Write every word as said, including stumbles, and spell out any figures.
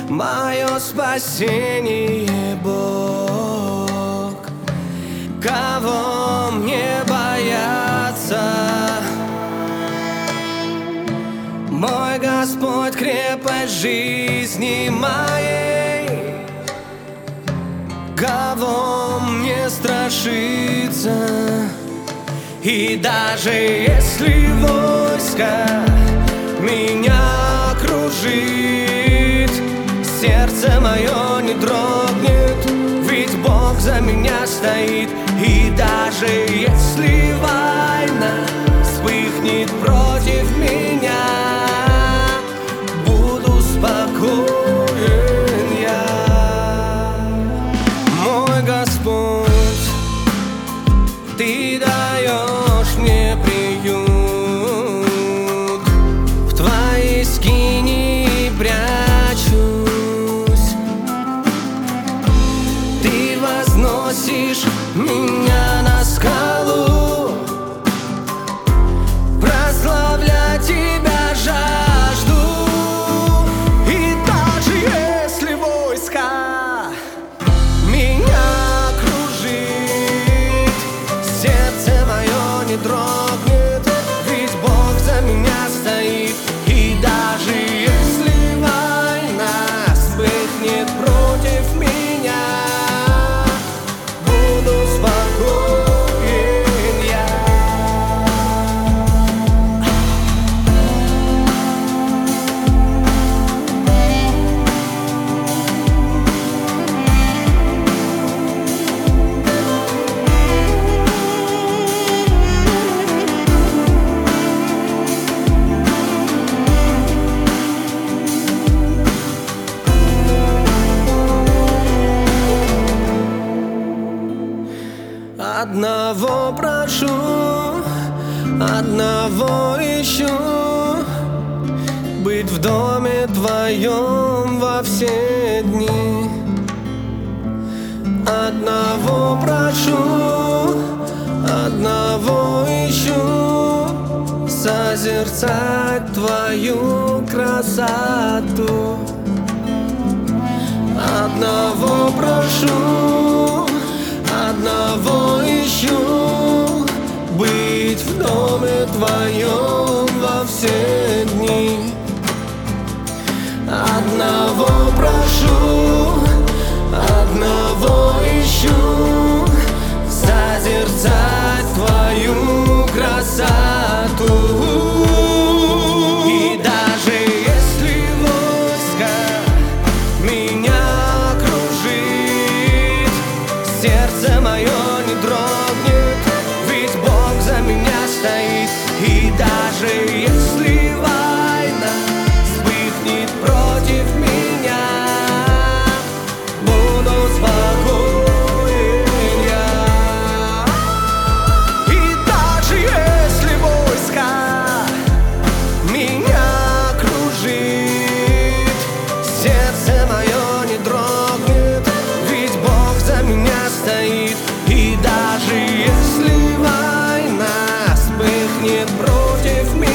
мое спасение Бог. Кого мне бояться? Мой Господь — крепость жизни моей. Кого мне страшиться? И даже если войско меня окружит, сердце мое не дрогнет, ведь Бог за меня стоит. И даже если война вспыхнет против меня, буду спокоен я. Мой Господь, Ты даешь мне приют, в Твоей скинии прячусь. Ты возносишь меня на скалу, прославлять Тебя жажду. И даже если войска меня окружит, сердце мое не дрогнет, ведь Бог за меня стоит. И даже если война вспыхнет против меня, буду спокоен я. Одного прошу, одного ищу, быть в доме Твоем во все дни. Одного прошу, одного ищу, созерцать Твою красоту. Одного прошу, одного ищу, быть в доме Твоем во все дни. Одного прошу, одного ищу, созерцать Твою красоту. И даже если войско меня окружит, сердце мое не дрогнет, ведь Бог за меня стоит. И даже если война вспыхнет против меня, буду спокоен я. И даже если войско меня окружит, сердце мое не дрогнет, ведь Бог за меня стоит. И даже если война вспыхнет против меня,